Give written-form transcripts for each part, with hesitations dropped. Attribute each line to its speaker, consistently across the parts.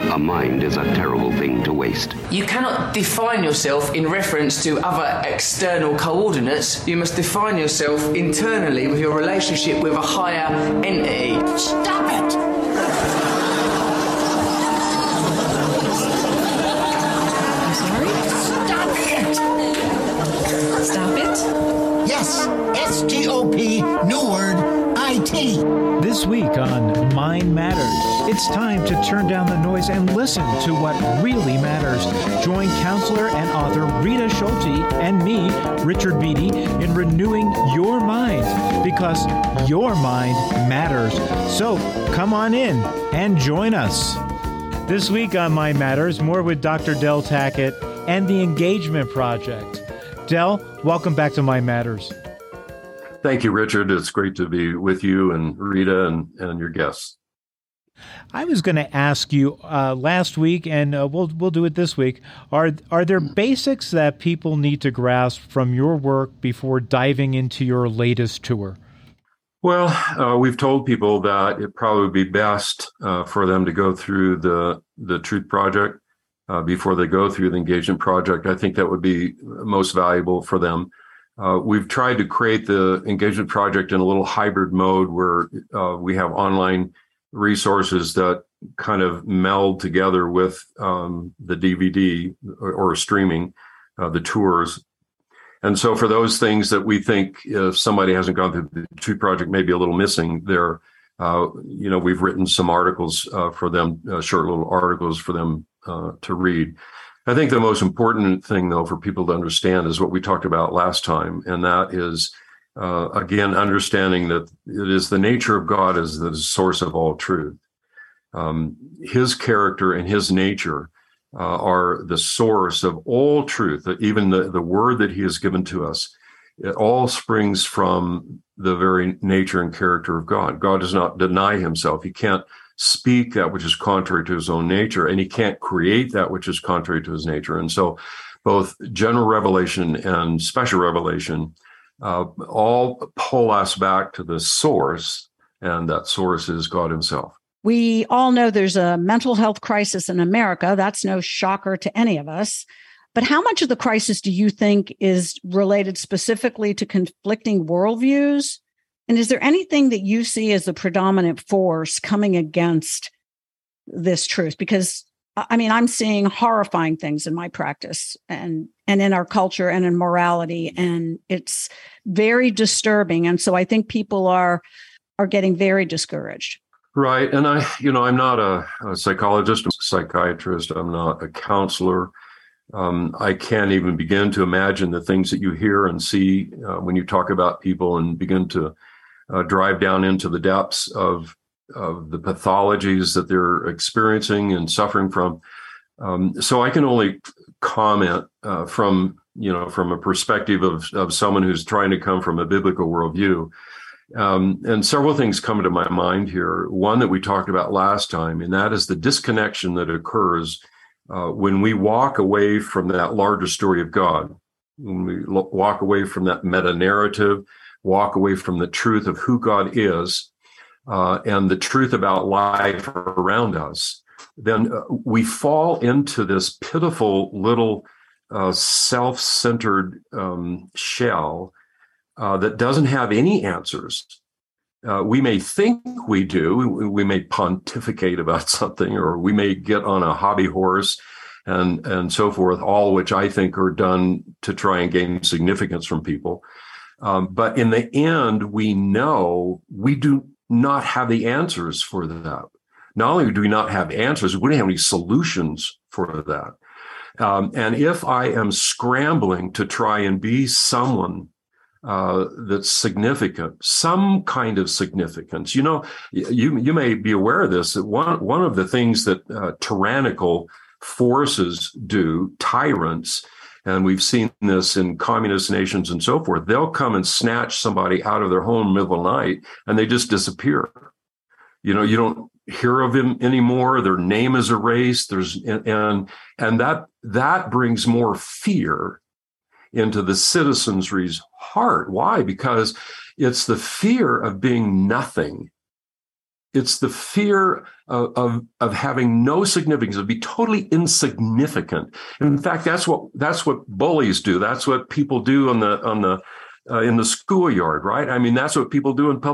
Speaker 1: A mind is a terrible thing to waste.
Speaker 2: You cannot define yourself in reference to other external coordinates. You must define yourself internally with your relationship with a higher entity.
Speaker 3: Stop it!
Speaker 4: I'm sorry?
Speaker 3: Stop it!
Speaker 4: Stop it?
Speaker 3: Yes, S-T-O-P, new word, I-T.
Speaker 5: This week on Mind Matters, it's time to turn down the noise and listen to what really matters. Join counselor and author Rita Schulte and me, Richard Beatty, in renewing your mind, because your mind matters. So come on in and join us. This week on Mind Matters, more with Dr. Del Tackett and the Engagement Project. Del, welcome back to Mind Matters.
Speaker 6: Thank you, Richard. It's great to be with you and Rita and your guests.
Speaker 5: I was going to ask you last week, and we'll do it this week. Are there basics that people need to grasp from your work before diving into your latest tour?
Speaker 6: Well, we've told people that it probably would be best for them to go through the Truth Project before they go through the Engagement Project. I think that would be most valuable for them. We've tried to create the Engagement Project in a little hybrid mode where we have online resources that kind of meld together with the DVD or streaming, the tours. And so for those things that we think if somebody hasn't gone through the Truth Project may be a little missing there, we've written some articles for them, short little articles for them to read. I think the most important thing, though, for people to understand is what we talked about last time, and that is, again, understanding that it is the nature of God as the source of all truth. His character and his nature are the source of all truth. Even the word that he has given to us, it all springs from the very nature and character of God. God does not deny himself. He can't speak that which is contrary to his own nature, and he can't create that which is contrary to his nature. And so both general revelation and special revelation all pull us back to the source, and that source is God himself.
Speaker 4: We all know there's a mental health crisis in America. That's no shocker to any of us. But how much of the crisis do you think is related specifically to conflicting worldviews? And is there anything that you see as the predominant force coming against this truth? Because, I mean, I'm seeing horrifying things in my practice and in our culture and in morality, and it's very disturbing. And so I think people are getting very discouraged.
Speaker 6: Right. And I'm not a psychologist, a psychiatrist. I'm not a counselor. I can't even begin to imagine the things that you hear and see when you talk about people and begin to drive down into the depths of the pathologies that they're experiencing and suffering from. So I can only comment from a perspective of someone who's trying to come from a biblical worldview. And several things come to my mind here. One that we talked about last time, and that is the disconnection that occurs when we walk away from that larger story of God, when we walk away from that meta-narrative, walk away from the truth of who God is and the truth about life around us, then we fall into this pitiful little self-centered shell that doesn't have any answers. We may think we do. We may pontificate about something, or we may get on a hobby horse and so forth, all which I think are done to try and gain significance from people. But in the end, we know we do not have the answers for that. Not only do we not have answers, we don't have any solutions for that. And if I am scrambling to try and be someone that's significant, some kind of significance, you may be aware of this, that one of the things that tyrannical forces do, tyrants, and we've seen this in communist nations and so forth, they'll come and snatch somebody out of their home in the middle of the night and they just disappear. You don't hear of him anymore. Their name is erased. And that brings more fear into the citizenry's heart. Why? Because it's the fear of being nothing it's the fear of having no significance, of be totally insignificant. And in fact, that's what bullies do. That's what people do in the schoolyard, right? I mean, that's what people do in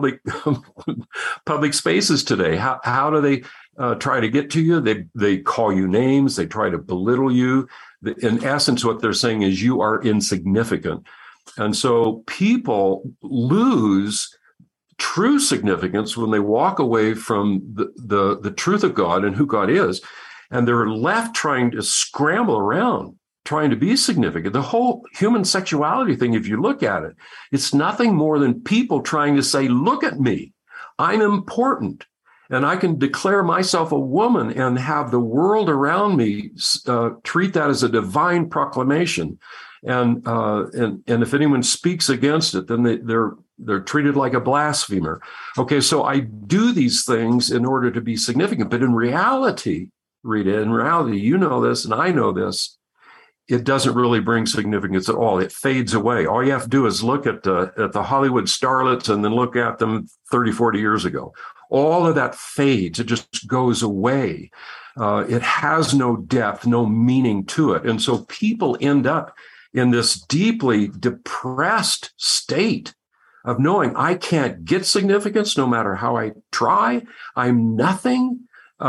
Speaker 6: public spaces today. How do they try to get to you? They call you names. They try to belittle you. In essence, what they're saying is you are insignificant. And so people lose true significance when they walk away from the truth of God and who God is, and they're left trying to scramble around, trying to be significant. The whole human sexuality thing, if you look at it, it's nothing more than people trying to say, look at me, I'm important, and I can declare myself a woman and have the world around me treat that as a divine proclamation. And if anyone speaks against it, then they're treated like a blasphemer. Okay, so I do these things in order to be significant, but in reality, Rita, you know this and I know this, it doesn't really bring significance at all. It fades away. All you have to do is look at the Hollywood starlets and then look at them 30, 40 years ago. All of that fades. It just goes away. It has no depth, no meaning to it. And so people end up in this deeply depressed state of knowing I can't get significance no matter how I try. I'm nothing.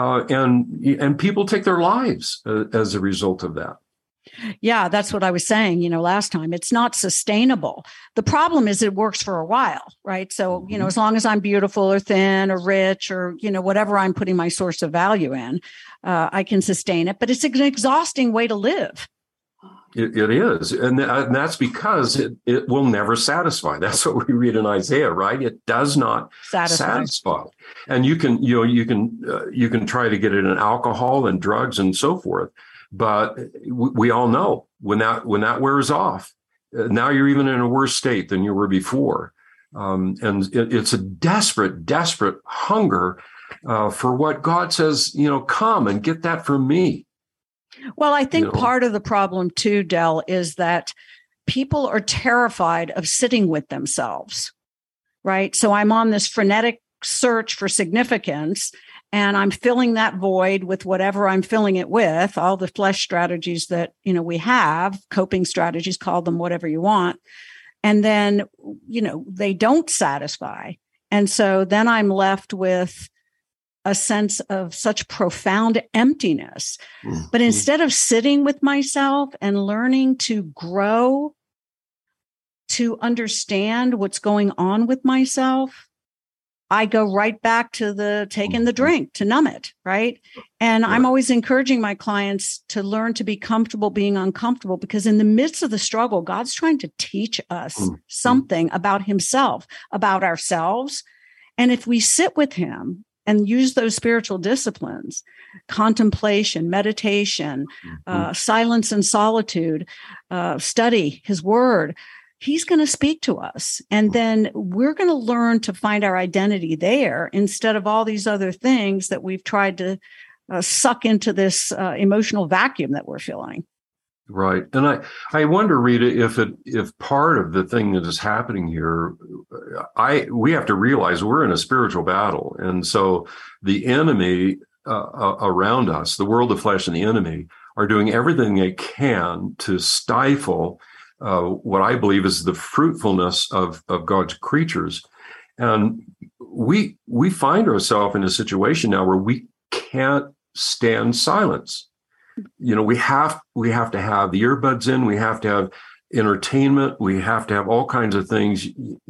Speaker 6: And people take their lives as a result of that.
Speaker 4: Yeah, that's what I was saying, last time. It's not sustainable. The problem is it works for a while, right? So, as long as I'm beautiful or thin or rich or, whatever I'm putting my source of value in, I can sustain it. But it's an exhausting way to live.
Speaker 6: It is. And that's because it will never satisfy. That's what we read in Isaiah, right? It does not satisfy. And you can try to get it in alcohol and drugs and so forth. But we all know when that wears off, now you're even in a worse state than you were before. And it's a desperate, desperate hunger for what God says, come and get that from me.
Speaker 4: Well, I think part of the problem too, Del, is that people are terrified of sitting with themselves, right? So I'm on this frenetic search for significance, and I'm filling that void with whatever I'm filling it with, all the flesh strategies that, we have, coping strategies, call them whatever you want. And then, they don't satisfy. And so then I'm left with a sense of such profound emptiness. Mm-hmm. But instead of sitting with myself and learning to grow, to understand what's going on with myself, I go right back to taking the drink to numb it, right? And I'm always encouraging my clients to learn to be comfortable being uncomfortable, because in the midst of the struggle, God's trying to teach us something about himself, about ourselves. And if we sit with him and use those spiritual disciplines, contemplation, meditation, silence and solitude, study his word, he's going to speak to us. And then we're going to learn to find our identity there instead of all these other things that we've tried to suck into this emotional vacuum that we're feeling.
Speaker 6: Right. And I wonder, Rita, if part of the thing that is happening here, we have to realize we're in a spiritual battle. And so the enemy around us, the world of flesh and the enemy, are doing everything they can to stifle what I believe is the fruitfulness of God's creatures. And we find ourselves in a situation now where we can't stand silence. We have to have the earbuds in. We have to have entertainment. We have to have all kinds of things.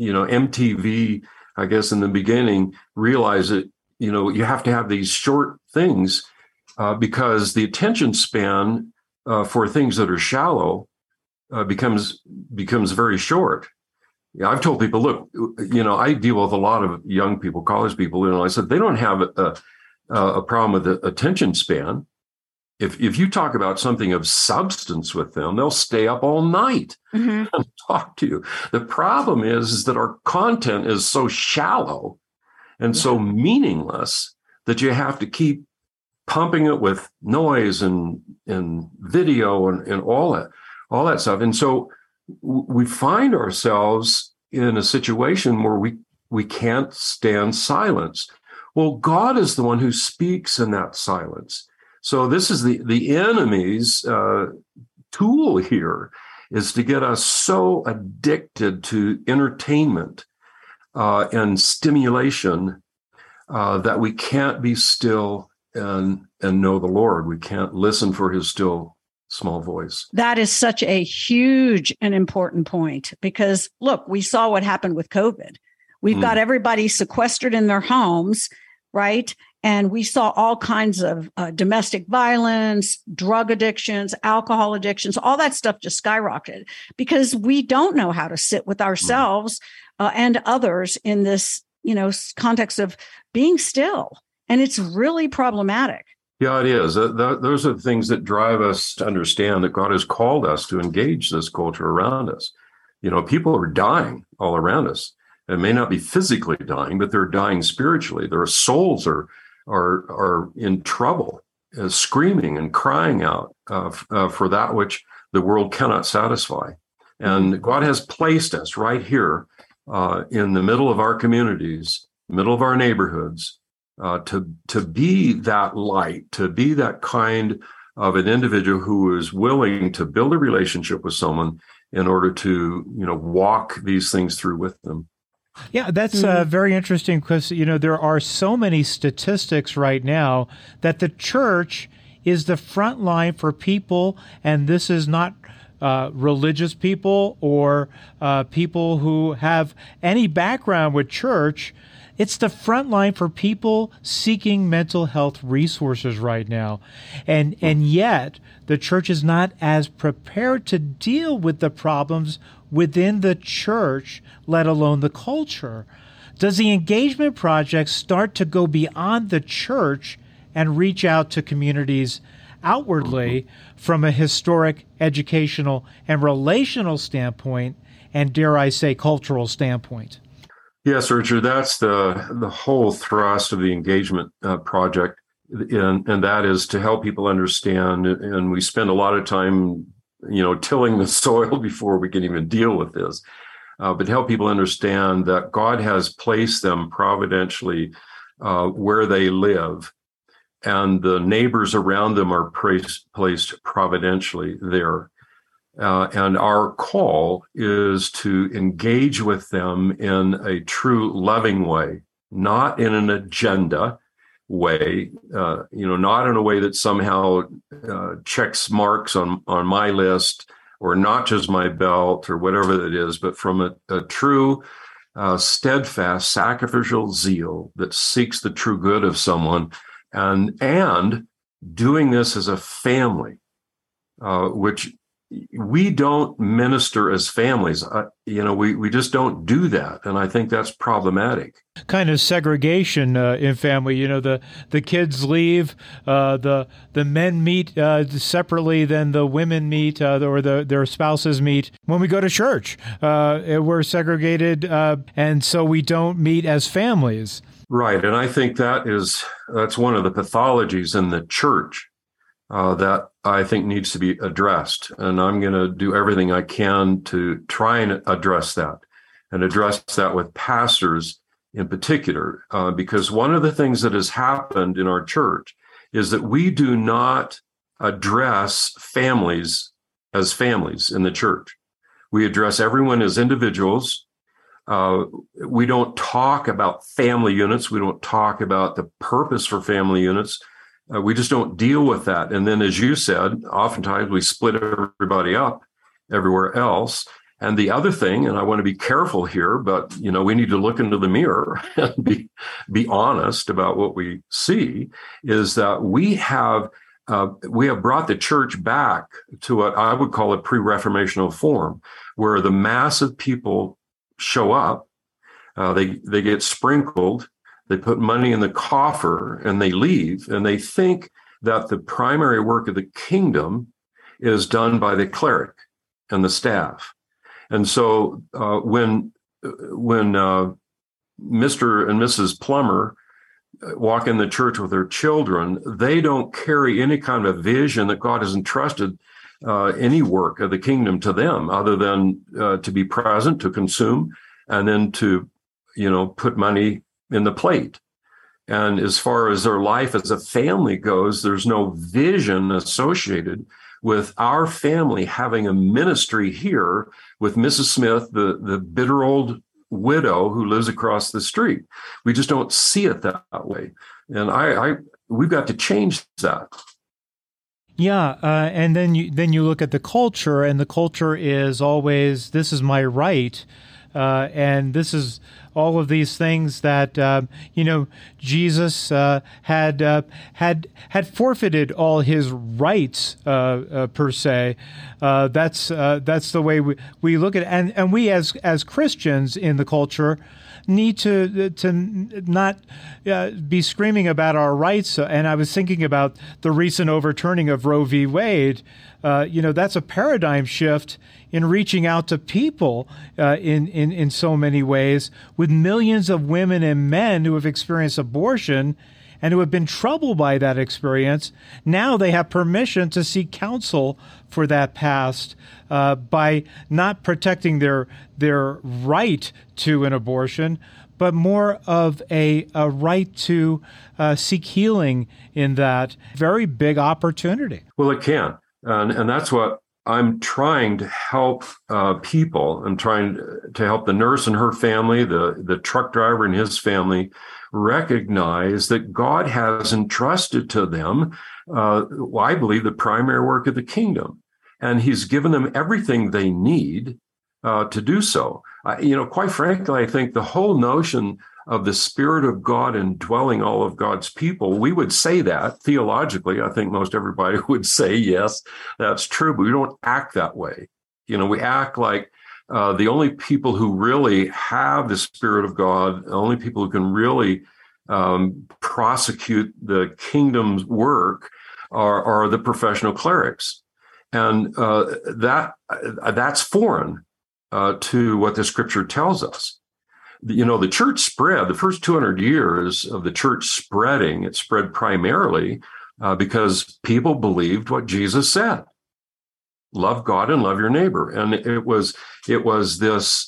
Speaker 6: MTV, I guess, in the beginning, realized that, you have to have these short things because the attention span for things that are shallow becomes very short. I've told people, look, I deal with a lot of young people, college people, I said they don't have a problem with the attention span. If you talk about something of substance with them, they'll stay up all night and talk to you. The problem is that our content is so shallow and so meaningless that you have to keep pumping it with noise and video and all that stuff. And so we find ourselves in a situation where we can't stand silence. Well, God is the one who speaks in that silence. So this is the enemy's tool here, is to get us so addicted to entertainment and stimulation that we can't be still and know the Lord. We can't listen for his still small voice.
Speaker 4: That is such a huge and important point, because look, we saw what happened with COVID. We've got everybody sequestered in their homes, right? And we saw all kinds of domestic violence, drug addictions, alcohol addictions, all that stuff just skyrocketed because we don't know how to sit with ourselves and others in this, context of being still. And it's really problematic.
Speaker 6: Yeah, it is. Those are the things that drive us to understand that God has called us to engage this culture around us. People are dying all around us. It may not be physically dying, but they're dying spiritually. Their souls are in trouble, screaming and crying out for that which the world cannot satisfy. And God has placed us right here in the middle of our communities, middle of our neighborhoods, to be that light, to be that kind of an individual who is willing to build a relationship with someone in order to, walk these things through with them.
Speaker 5: Yeah, that's very interesting because, there are so many statistics right now that the church is the front line for people, and this is not religious people or people who have any background with church. It's the front line for people seeking mental health resources right now. And yet the church is not as prepared to deal with the problems within the church, let alone the culture. Does the Engagement Project start to go beyond the church and reach out to communities outwardly from a historic, educational, and relational standpoint, and dare I say, cultural standpoint?
Speaker 6: Yes, Richard, that's the whole thrust of the Engagement Project, and that is to help people understand, and we spend a lot of time tilling the soil before we can even deal with this. But help people understand that God has placed them providentially where they live, and the neighbors around them are placed providentially there. And our call is to engage with them in a true loving way, not in an agenda way, not in a way that somehow checks marks on my list or notches my belt or whatever it is, but from a true, steadfast, sacrificial zeal that seeks the true good of someone, and doing this as a family, which we don't minister as families. We just don't do that. And I think that's problematic.
Speaker 5: Kind of segregation in family. The kids leave, the men meet separately, then the women meet, or their spouses meet. When we go to church, we're segregated, and so we don't meet as families.
Speaker 6: Right. And I think that's one of the pathologies in the church that I think needs to be addressed. And I'm going to do everything I can to try and address that with pastors in particular, because one of the things that has happened in our church is that we do not address families as families in the church. We address everyone as individuals. We don't talk about family units. We don't talk about the purpose for family units. We just don't deal with that. And then, as you said, oftentimes we split everybody up everywhere else. And the other thing, and I want to be careful here, but, we need to look into the mirror and be honest about what we see, is that we have brought the church back to what I would call a pre-Reformational form, where the mass of people show up, they get sprinkled, they put money in the coffer, and they leave, and they think that the primary work of the kingdom is done by the cleric and the staff. And so when Mr. and Mrs. Plummer walk in the church with their children, they don't carry any kind of vision that God has entrusted any work of the kingdom to them, other than to be present, to consume, and then to, put money in the plate. And as far as their life as a family goes, there's no vision associated with our family having a ministry here with Mrs. Smith, the bitter old widow who lives across the street. We just don't see it that way. And we've got to change that.
Speaker 5: Yeah, and then you look at the culture, and the culture is always, this is my right, and this is all of these things that Jesus had forfeited all his rights per se. That's the way we look at it, and we as Christians in the culture need to not be screaming about our rights. And I was thinking about the recent overturning of Roe v. Wade. That's a paradigm shift in reaching out to people in so many ways, with millions of women and men who have experienced abortion and who have been troubled by that experience. Now they have permission to seek counsel for that past by not protecting their right to an abortion, but more of a right to seek healing in that very big opportunity.
Speaker 6: Well, it can. And that's what I'm trying to help people. I'm trying to help the nurse and her family, the truck driver and his family, recognize that God has entrusted to them, I believe, the primary work of the kingdom. And he's given them everything they need to do so. Quite frankly, I think the whole notion of the Spirit of God indwelling all of God's people, we would say that theologically. I think most everybody would say, yes, that's true, but we don't act that way. We act like the only people who really have the Spirit of God, the only people who can really prosecute the kingdom's work are the professional clerics. And that's foreign to what the scripture tells us. The church spread, the first 200 years of the church spreading, it spread primarily because people believed what Jesus said. Love God and love your neighbor. And it was this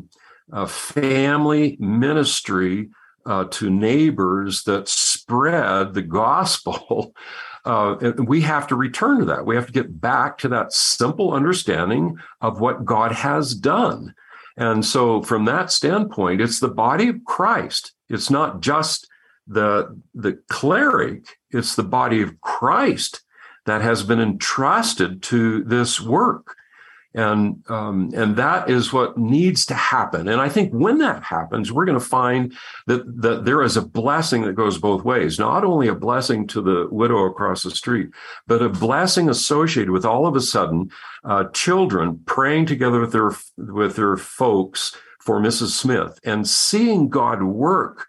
Speaker 6: family ministry to neighbors that spread the gospel. And we have to return to that. We have to get back to that simple understanding of what God has done. And so from that standpoint, it's the body of Christ. It's not just the cleric, it's the body of Christ that has been entrusted to this work. And that is what needs to happen. And I think when that happens, we're going to find that there is a blessing that goes both ways. Not only a blessing to the widow across the street, but a blessing associated with all of a sudden children praying together with their folks for Mrs. Smith and seeing God work.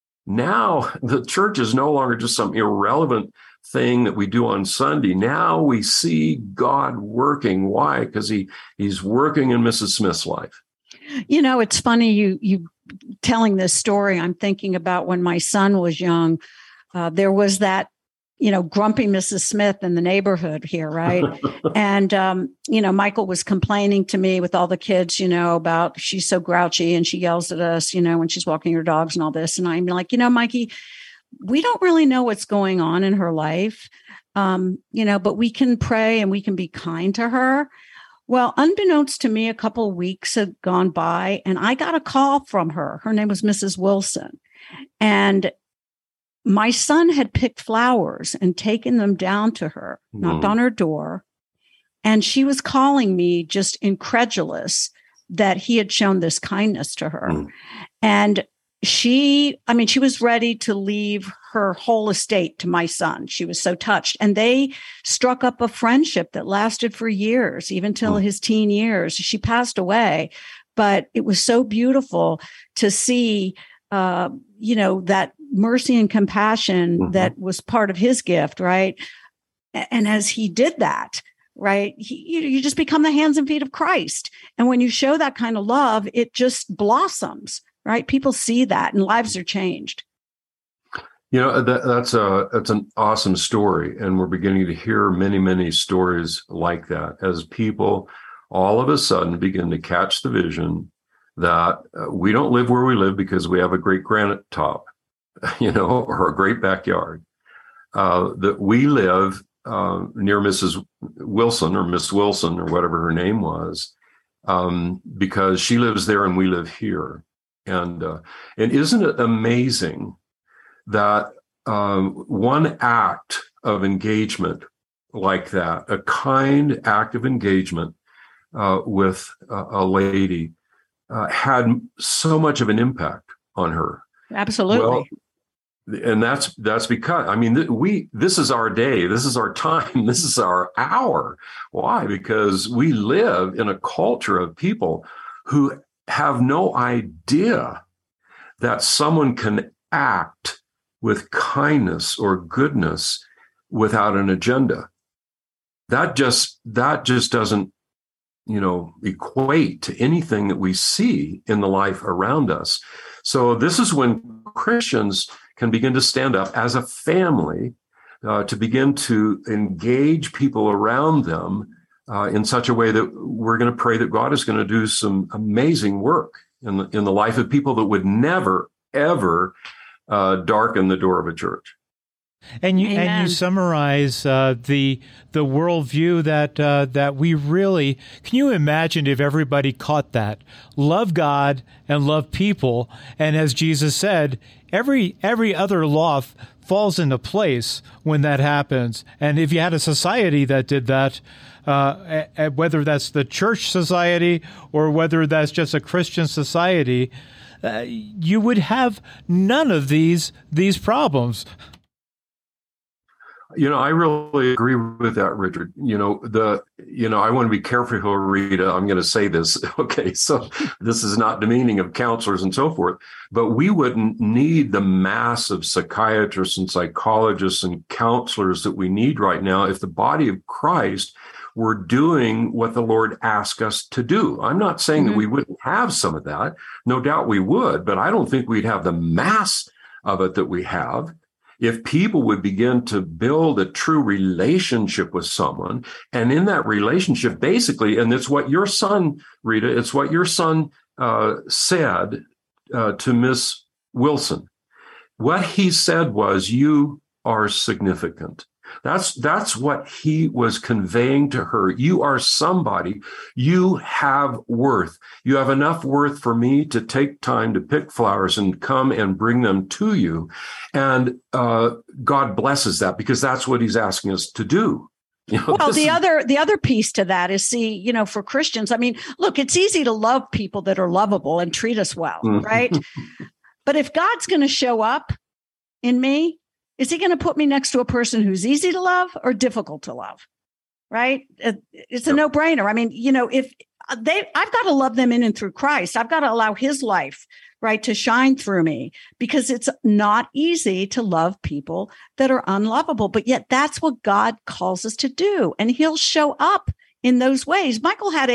Speaker 6: Now the church is no longer just some irrelevant thing that we do on Sunday. Now we see God working. Why? Because he's working in Mrs. Smith's life.
Speaker 4: It's funny you telling this story. I'm thinking about when my son was young. There was that, grumpy Mrs. Smith in the neighborhood here, right? And, Michael was complaining to me with all the kids, about she's so grouchy and she yells at us, when she's walking her dogs and all this. And I'm like, Mikey, we don't really know what's going on in her life, but we can pray and we can be kind to her. Well, unbeknownst to me, a couple of weeks had gone by and I got a call from her. Her name was Mrs. Wilson. And my son had picked flowers and taken them down to her, knocked on her door. And she was calling me just incredulous that he had shown this kindness to her. And she was ready to leave her whole estate to my son. She was so touched. And they struck up a friendship that lasted for years, even till his teen years. She passed away, but it was so beautiful to see, that mercy and compassion that was part of his gift, right? And as he did that, right, you just become the hands and feet of Christ. And when you show that kind of love, it just blossoms. Right? People see that and lives are changed.
Speaker 6: That's an awesome story. And we're beginning to hear many, many stories like that as people all of a sudden begin to catch the vision that we don't live where we live because we have a great granite top. or a great backyard. That we live near Mrs. Wilson or Miss Wilson or whatever her name was, because she lives there and we live here. And isn't it amazing that one act of engagement like that, a kind act of engagement with a lady, had so much of an impact on her?
Speaker 4: Absolutely.
Speaker 6: Well, and that's because, this is our day, this is our time, this is our hour. Why? Because we live in a culture of people who have no idea that someone can act with kindness or goodness without an agenda. That just doesn't, equate to anything that we see in the life around us. So this is when Christians can begin to stand up as a family to begin to engage people around them in such a way that we're going to pray that God is going to do some amazing work in the life of people that would never, ever darken the door of a church.
Speaker 5: And you summarize the worldview that we really, can you imagine if everybody caught that? Love God and love people. And as Jesus said, every other law falls into place when that happens. And if you had a society that did that, whether that's the church society or whether that's just a Christian society, you would have none of these problems.
Speaker 6: I really agree with that, Richard. I want to be careful here, Rita. I'm going to say this. Okay, so this is not demeaning of counselors and so forth, but we wouldn't need the mass of psychiatrists and psychologists and counselors that we need right now if the body of Christ were doing what the Lord asked us to do. I'm not saying that we wouldn't have some of that. No doubt we would, but I don't think we'd have the mass of it that we have. If people would begin to build a true relationship with someone, and in that relationship, basically, and it's what your son, Rita, it's what your son said to Miss Wilson. What he said was, you are significant. That's what he was conveying to her. You are somebody. You have worth. You have enough worth for me to take time to pick flowers and come and bring them to you. And God blesses that because that's what he's asking us to do.
Speaker 4: Well, the other piece to that is, for Christians, look, it's easy to love people that are lovable and treat us well, right? But if God's going to show up in me, is he going to put me next to a person who's easy to love or difficult to love? Right? It's a no-brainer. If I've got to love them in and through Christ. I've got to allow his life, right, to shine through me, because it's not easy to love people that are unlovable. But yet that's what God calls us to do. And he'll show up in those ways. Michael had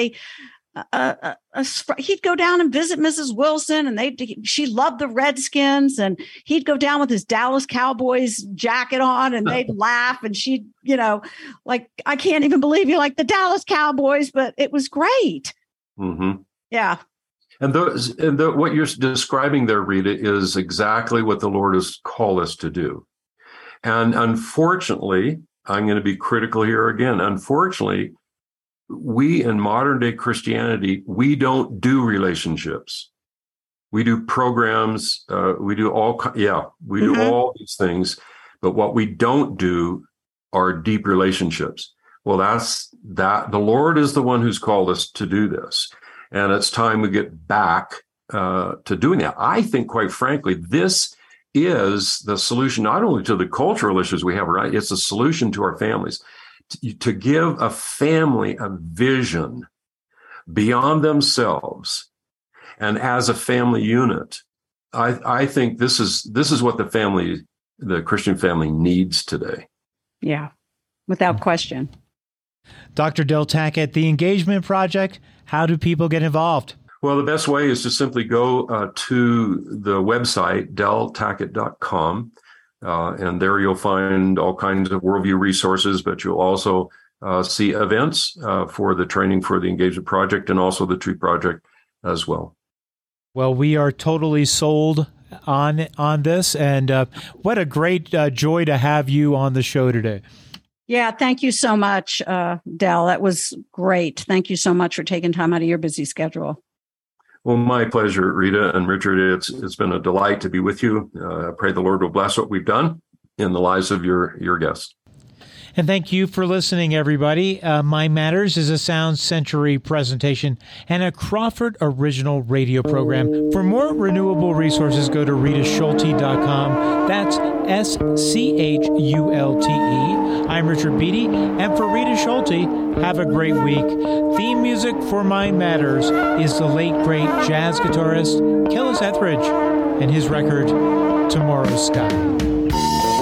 Speaker 4: he'd go down and visit Mrs. Wilson, and she loved the Redskins, and he'd go down with his Dallas Cowboys jacket on, and they'd laugh, and she'd, I can't even believe you like the Dallas Cowboys, but it was great.
Speaker 6: Mm-hmm.
Speaker 4: Yeah.
Speaker 6: And what you're describing there, Rita, is exactly what the Lord has called us to do. And unfortunately, I'm going to be critical here again. Unfortunately, we in modern day Christianity, we don't do relationships. We do programs. We do all these things. But what we don't do are deep relationships. Well, the Lord is the one who's called us to do this. And it's time we get back to doing that. I think, quite frankly, this is the solution not only to the cultural issues we have, right? It's a solution to our families. To give a family a vision beyond themselves and as a family unit, I think this is what the Christian family needs today.
Speaker 4: Yeah, without question.
Speaker 5: Dr. Del Tackett, the Engagement Project, how do people get involved?
Speaker 6: Well, the best way is to simply go to the website, deltackett.com. And there you'll find all kinds of worldview resources, but you'll also see events for the training for the Engagement Project and also the Truth Project as well.
Speaker 5: Well, we are totally sold on this, and what a great joy to have you on the show today.
Speaker 4: Yeah, thank you so much, Del. That was great. Thank you so much for taking time out of your busy schedule.
Speaker 6: Well, my pleasure, Rita and Richard. It's been a delight to be with you. I pray the Lord will bless what we've done in the lives of your guests.
Speaker 5: And thank you for listening, everybody. Mind Matters is a Sound Century presentation and a Crawford original radio program. For more renewable resources, go to ritaschulte.com. That's SCHULTE. I'm Richard Beatty, and for Rita Schulte, have a great week. Theme music for Mind Matters is the late, great jazz guitarist Killis Etheridge and his record, Tomorrow's Sky.